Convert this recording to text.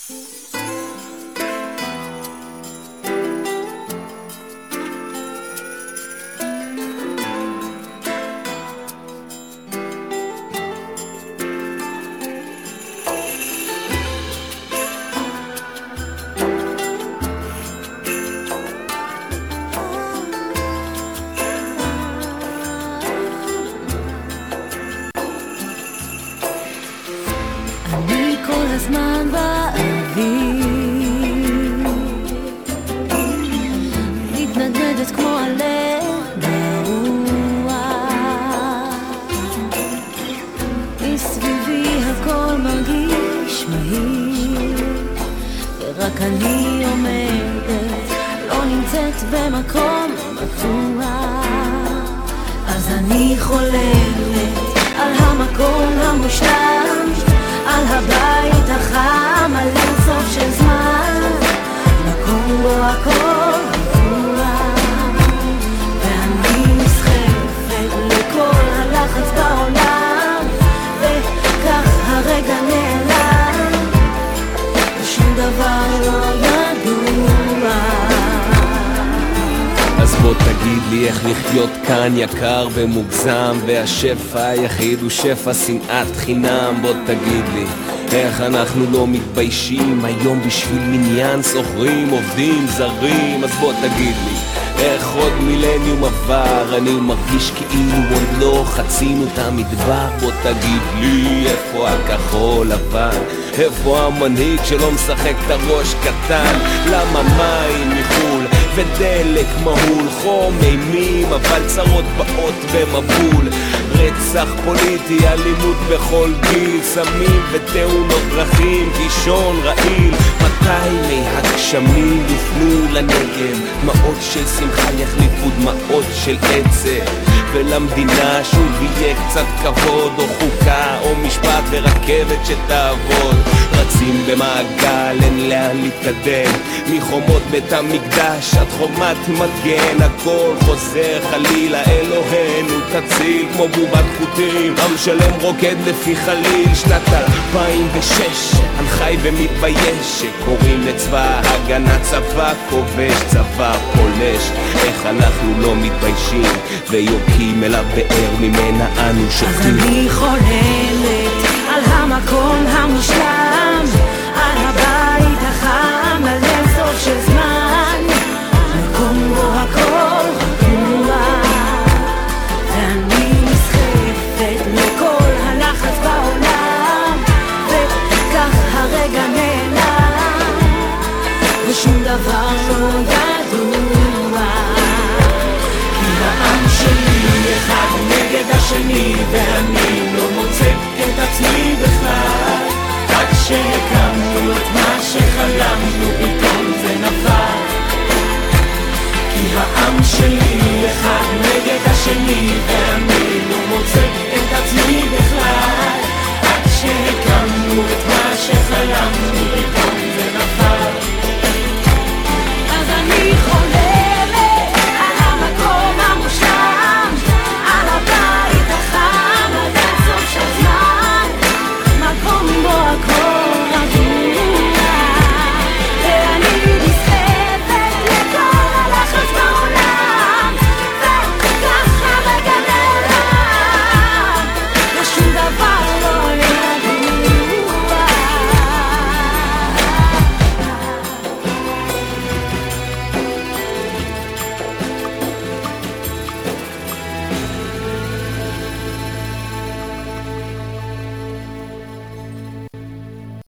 הזמן באוויר מתנדנדת כמו עלה ברוח, מסביבי הכל מרגיש מהיר, ורק אני עומדת לא נמצאת במקום בטוח. אז אני חולמת על המקום המושלם, על הבית החם, על אינסוף של זמן, מקום בו הכל רגוע, ואני נסחפת לכל הלחץ בעולם, וכך הרגע נעלם, ושום דבר לא ידוע. אז בוא תגיד לי איך לחיות כאן יקר ומוגזם, והשפע היחיד הוא שפע שנאת חינם. בוא תגיד לי איך אנחנו לא מתביישים היום בשביל מניין, סוחרים, עובדים, זרים. אז בוא תגיד לי איך עוד מילניום עבר, אני מרגיש כאילו עוד לא חצינו את המדבר. בוא תגיד לי איפה הכחול לבן, איפה המנהיג שלא משחק את הראש קטן. למה מים מחול ודלק מהול, חום אימים אבל צרות באות במבול, רצח פוליטי, אלימות בכל גיל, סמים ותאונות דרכים, גישון רעיל. מתי מי הגשמים יפנו לנגב, דמעות של שמחה יחליפו דמעות של עצב, ולמדינה שוב יהיה קצת כבוד, או חוקה או משפט ורכבת שתעבוד. רצים במעגל, אין לאן להתקדם, מחומות בית המקדש עד חומת מגן, הכל חוזר חלילה, אלוהינו תציל, כמו בובת חוטים, עם שלם רוקד לפי חליל. שנת 2006, אני חי ומתבייש שקוראים לצבא הגנה צבא כובש, צבא פולש. איך אנחנו לא מתביישים ויורקים אל הבאר ממנה אנו שותים. אז אני חולמת על המקום המושלם, על הבית החם, על אינסוף של זמן, מקום בו הכל רגוע, ואני נסחפת לכל הלחץ בעולם, וכך הרגע נעלם, ושום דבר לא ידוע. כי העם שלי אחד נגד השני, ואני לא מוצא את עצמי בכלל.